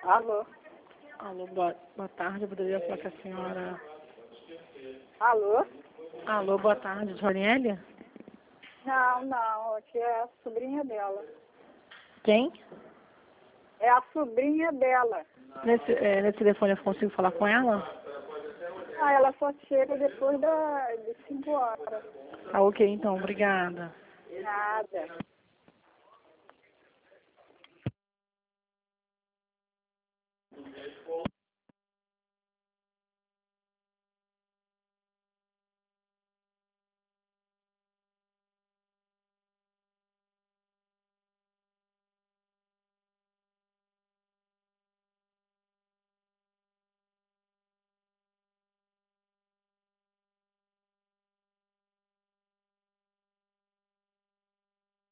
Alô? Alô, boa tarde. Eu poderia falar com a senhora... Alô? Alô, boa tarde, Joriélia? Não, aqui é a sobrinha dela. Quem? É a sobrinha dela. Nesse telefone eu consigo falar com ela? Ela só chega depois de 5 horas. Ah, ok, então, obrigada. Nada.